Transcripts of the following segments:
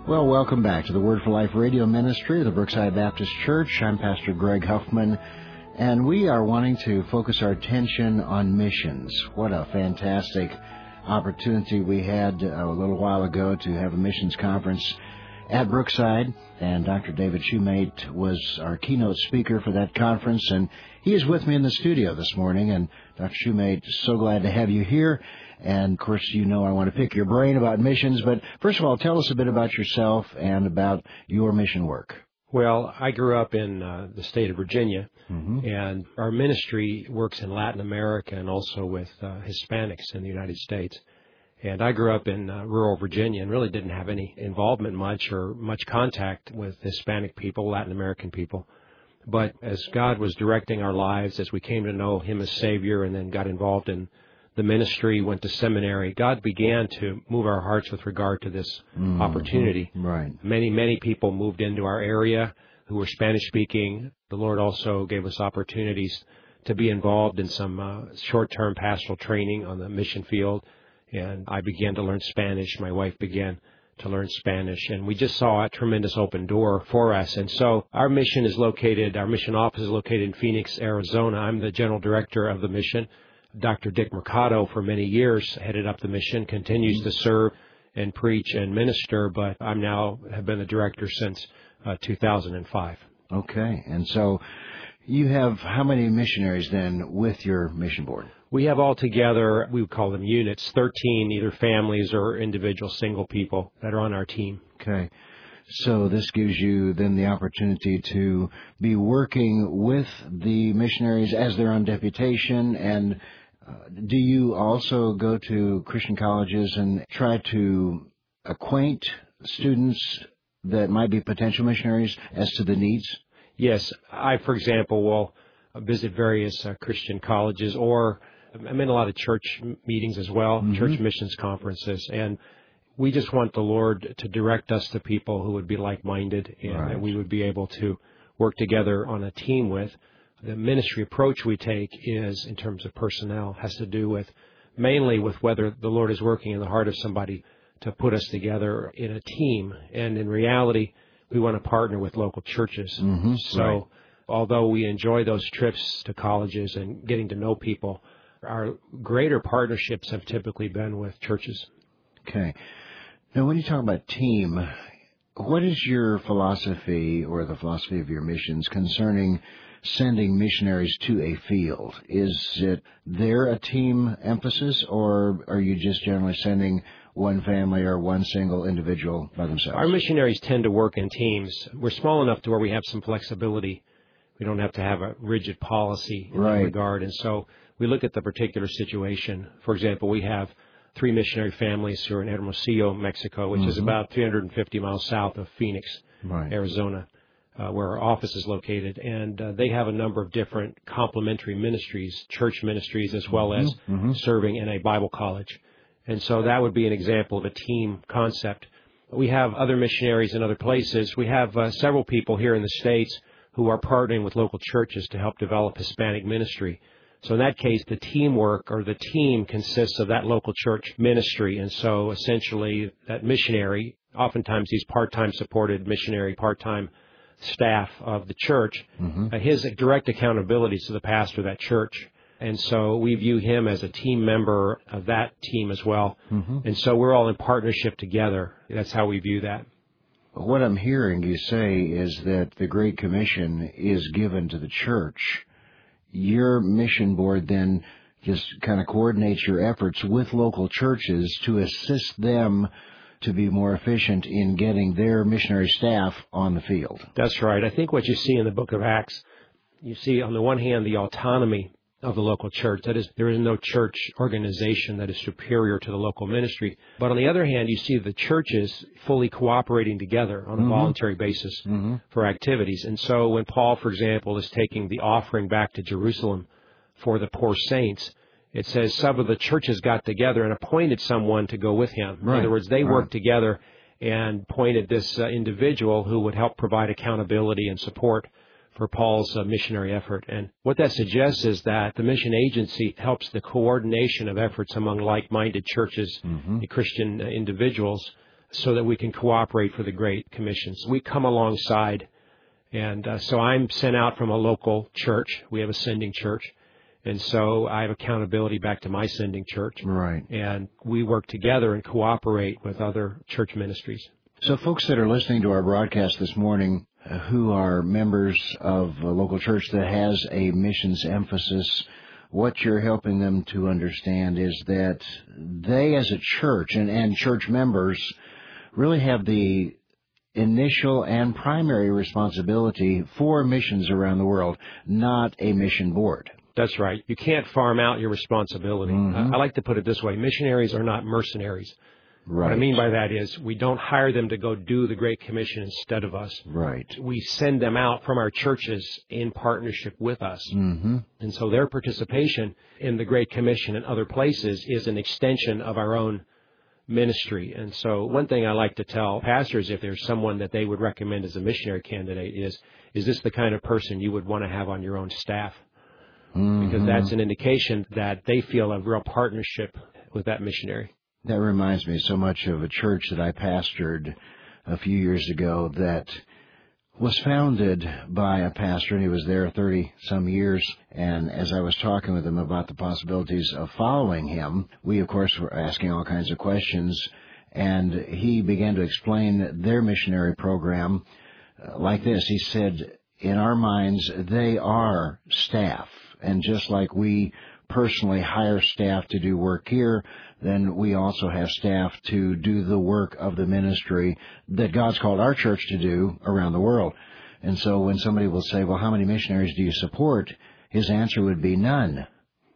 Well, welcome back to the Word for Life radio ministry of the Brookside Baptist Church. I'm Pastor Greg Huffman, and we are wanting to focus our attention on missions. What a fantastic opportunity we had a little while ago to have a missions conference at Brookside, and Dr. David Shumate was our keynote speaker for that conference, and he is with me in the studio this morning. And Dr. Shumate, so glad to have you here. And, of course, you know I want to pick your brain about missions, but first of all, tell us a bit about yourself and about your mission work. Well, I grew up in the state of Virginia, and our ministry works in Latin America and also with Hispanics in the United States. And I grew up in rural Virginia and really didn't have any involvement much contact with Hispanic people, Latin American people. But as God was directing our lives, as we came to know Him as Savior and then got involved in the ministry, went to seminary, God began to move our hearts with regard to this opportunity. Right. Many people moved into our area who were Spanish-speaking. The Lord also gave us opportunities to be involved in some short-term pastoral training on the mission field. And I began to learn Spanish. My wife began to learn Spanish. And we just saw a tremendous open door for us. And so our mission office is located in Phoenix, Arizona. I'm the general director of the mission. Dr. Dick Mercado, for many years, headed up the mission, continues to serve and preach and minister, but I have been the director since 2005. Okay. And so you have how many missionaries then with your mission board? We have altogether, we would call them units, 13 either families or individual single people that are on our team. Okay. So this gives you then the opportunity to be working with the missionaries as they're on deputation. And do you also go to Christian colleges and try to acquaint students that might be potential missionaries as to the needs? Yes. I, for example, will visit various Christian colleges, or I'm in a lot of church meetings as well, church missions conferences, and we just want the Lord to direct us to people who would be like-minded and that we would be able to work together on a team with. The ministry approach we take is, in terms of personnel, has to do mainly with whether the Lord is working in the heart of somebody to put us together in a team. And in reality, we want to partner with local churches. So although we enjoy those trips to colleges and getting to know people, our greater partnerships have typically been with churches. Okay. Now, when you talk about team, what is your philosophy or the philosophy of your missions concerning sending missionaries to a field? Is it there a team emphasis, or are you just generally sending one family or one single individual by themselves? Our missionaries tend to work in teams. We're small enough to where we have some flexibility. We don't have to have a rigid policy in that regard. And so we look at the particular situation. For example, we have 3 missionary families who are in Hermosillo, Mexico, which is about 350 miles south of Phoenix, Arizona, where our office is located. And they have a number of different complementary ministries, church ministries, as well as serving in a Bible college. And so that would be an example of a team concept. We have other missionaries in other places. We have several people here in the States who are partnering with local churches to help develop Hispanic ministry. So in that case, the teamwork or the team consists of that local church ministry. And so essentially that missionary, oftentimes he's part-time supported missionary, part-time staff of the church, his direct accountability is to the pastor of that church. And so we view him as a team member of that team as well. And so we're all in partnership together. That's how we view that. What I'm hearing you say is that the Great Commission is given to the church. Your mission board then just kind of coordinates your efforts with local churches to assist them to be more efficient in getting their missionary staff on the field. That's right. I think what you see in the book of Acts, you see on the one hand the autonomy of the local church. That is, there is no church organization that is superior to the local ministry. But on the other hand, you see the churches fully cooperating together on a voluntary basis for activities. And so when Paul, for example, is taking the offering back to Jerusalem for the poor saints, it says some of the churches got together and appointed someone to go with him. In other words, they worked together and appointed this individual who would help provide accountability and support for Paul's missionary effort. And what that suggests is that the mission agency helps the coordination of efforts among like-minded churches and Christian individuals so that we can cooperate for the Great Commission. So we come alongside, and so I'm sent out from a local church. We have a sending church, and so I have accountability back to my sending church. Right. And we work together and cooperate with other church ministries. So folks that are listening to our broadcast this morning who are members of a local church that has a missions emphasis, what you're helping them to understand is that they as a church and church members really have the initial and primary responsibility for missions around the world, not a mission board. That's right. You can't farm out your responsibility. Mm-hmm. I like to put it this way. Missionaries are not mercenaries. Right. What I mean by that is we don't hire them to go do the Great Commission instead of us. Right. We send them out from our churches in partnership with us. Mm-hmm. And so their participation in the Great Commission and other places is an extension of our own ministry. And so one thing I like to tell pastors, if there's someone that they would recommend as a missionary candidate, is this the kind of person you would want to have on your own staff? Mm-hmm. Because that's an indication that they feel a real partnership with that missionary. That reminds me so much of a church that I pastored a few years ago that was founded by a pastor, and he was there 30-some years. And as I was talking with him about the possibilities of following him, we, of course, were asking all kinds of questions, and he began to explain their missionary program like this. He said, in our minds, they are staff, and just like we personally hire staff to do work here, then we also have staff to do the work of the ministry that God's called our church to do around the world. And so when somebody will say, well, how many missionaries do you support? His answer would be none.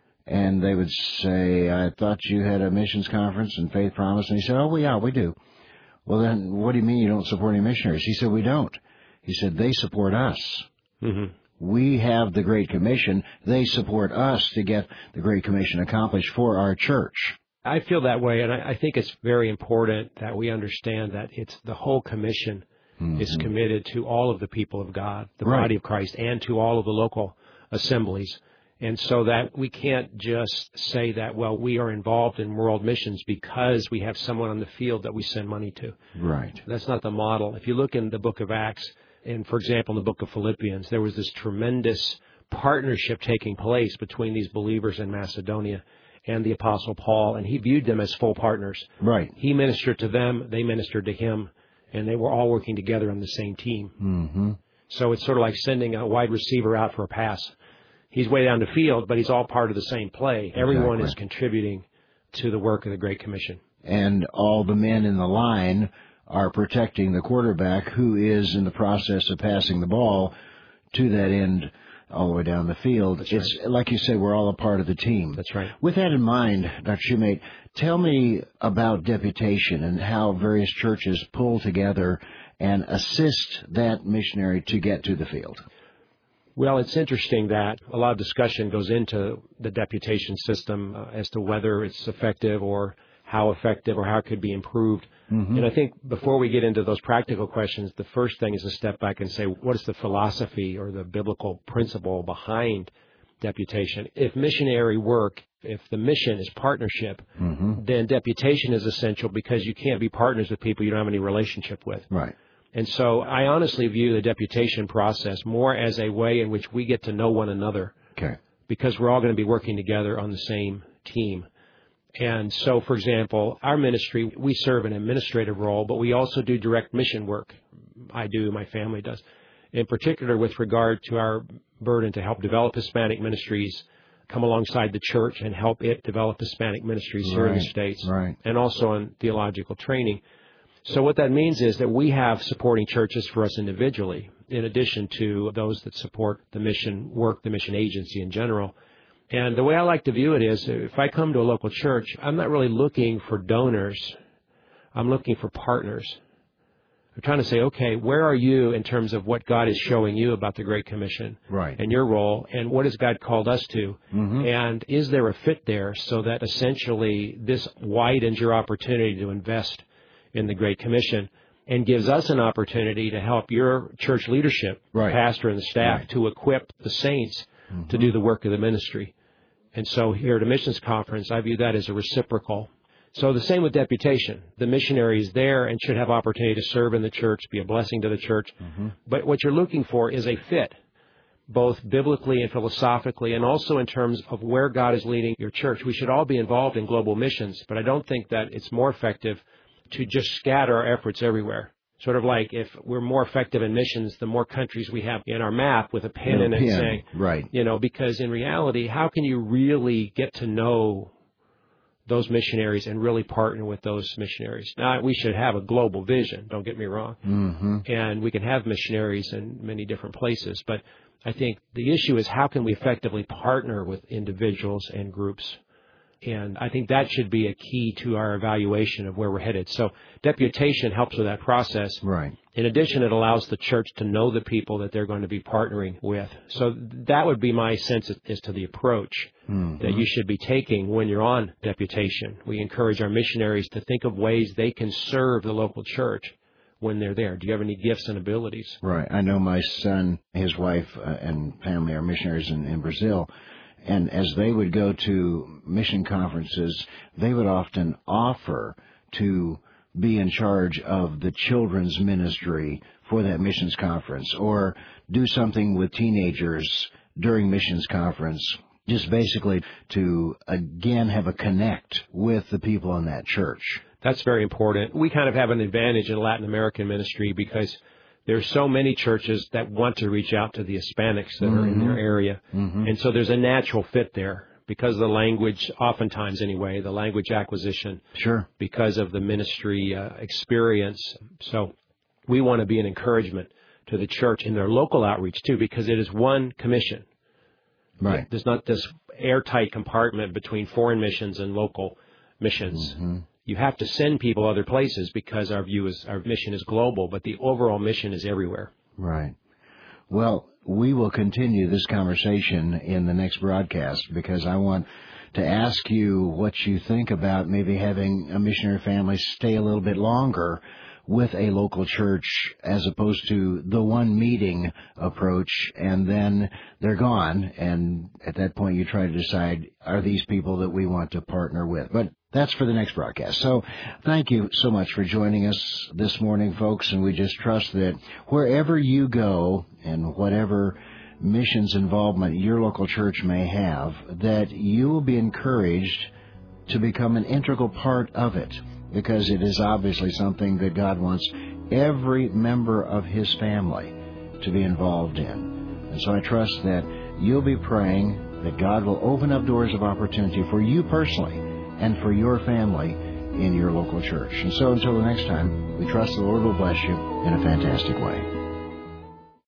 And they would say, I thought you had a missions conference and Faith Promise. And he said, oh, well, yeah, we do. Well, then what do you mean you don't support any missionaries? He said, we don't. He said, they support us. Mm-hmm. We have the Great Commission. They support us to get the Great Commission accomplished for our church. I feel that way, and I think it's very important that we understand that it's the whole commission is committed to all of the people of God, the body of Christ, and to all of the local assemblies. And so that we can't just say that, well, we are involved in world missions because we have someone on the field that we send money to. Right. That's not the model. If you look in the book of Acts, and for example, in the book of Philippians, there was this tremendous partnership taking place between these believers in Macedonia and the Apostle Paul, and he viewed them as full partners. Right. He ministered to them, they ministered to him, and they were all working together on the same team. Mm-hmm. So it's sort of like sending a wide receiver out for a pass. He's way down the field, but he's all part of the same play. Exactly. Everyone is contributing to the work of the Great Commission. And all the men in the line are protecting the quarterback who is in the process of passing the ball to that end all the way down the field. That's it's right. like you say, we're all a part of the team. That's right. With that in mind, Dr. Shumate, tell me about deputation and how various churches pull together and assist that missionary to get to the field. Well, it's interesting that a lot of discussion goes into the deputation system as to whether it's effective or how effective or how it could be improved. Mm-hmm. And I think before we get into those practical questions, the first thing is to step back and say, what is the philosophy or the biblical principle behind deputation? If missionary work, if the mission is partnership, then deputation is essential because you can't be partners with people you don't have any relationship with. Right. And so I honestly view the deputation process more as a way in which we get to know one another. Okay. Because we're all going to be working together on the same team. And so, for example, our ministry, we serve an administrative role, but we also do direct mission work. I do, my family does. In particular, with regard to our burden to help develop Hispanic ministries, come alongside the church and help it develop Hispanic ministries here in the States, and also on theological training. So what that means is that we have supporting churches for us individually, in addition to those that support the mission work, the mission agency in general. And the way I like to view it is, if I come to a local church, I'm not really looking for donors. I'm looking for partners. I'm trying to say, okay, where are you in terms of what God is showing you about the Great Commission and your role, and what has God called us to? And is there a fit there so that essentially this widens your opportunity to invest in the Great Commission and gives us an opportunity to help your church leadership, pastor and the staff, to equip the saints to do the work of the ministry. And so here at a missions conference, I view that as a reciprocal So the same with deputation. The missionary is there and should have opportunity to serve in the church, be a blessing to the church. Mm-hmm. But what you're looking for is a fit, both biblically and philosophically, and also in terms of where God is leading your church. We should all be involved in global missions, but I don't think that it's more effective to just scatter our efforts everywhere. Sort of like if we're more effective in missions, the more countries we have in our map with a pin in it saying, right. Because in reality, how can you really get to know those missionaries and really partner with those missionaries? Now, we should have a global vision, don't get me wrong. Mm-hmm. And we can have missionaries in many different places. But I think the issue is how can we effectively partner with individuals and groups? And I think that should be a key to our evaluation of where we're headed. So deputation helps with that process. Right. In addition, it allows the church to know the people that they're going to be partnering with. So that would be my sense as to the approach that you should be taking when you're on deputation. We encourage our missionaries to think of ways they can serve the local church when they're there. Do you have any gifts and abilities? Right. I know my son, his wife, and family are missionaries in Brazil. And as they would go to mission conferences, they would often offer to be in charge of the children's ministry for that missions conference, or do something with teenagers during missions conference, just basically to, again, have a connect with the people in that church. That's very important. We kind of have an advantage in Latin American ministry because there's so many churches that want to reach out to the Hispanics that are in their area. Mm-hmm. And so there's a natural fit there because of the language, oftentimes anyway, the language acquisition. Sure. Because of the ministry experience. So we want to be an encouragement to the church in their local outreach too, because it is one commission. Right. There's not this airtight compartment between foreign missions and local missions. Mm-hmm. You have to send people other places because our mission is global, but the overall mission is everywhere. Right. Well, we will continue this conversation in the next broadcast because I want to ask you what you think about maybe having a missionary family stay a little bit longer with a local church as opposed to the one meeting approach, and then they're gone, and at that point you try to decide, are these people that we want to partner with? But that's for the next broadcast. So thank you so much for joining us this morning, folks, and we just trust that wherever you go and whatever missions involvement your local church may have, that you will be encouraged to become an integral part of it, because it is obviously something that God wants every member of His family to be involved in. And so I trust that you'll be praying that God will open up doors of opportunity for you personally and for your family in your local church. And so until the next time, we trust the Lord will bless you in a fantastic way.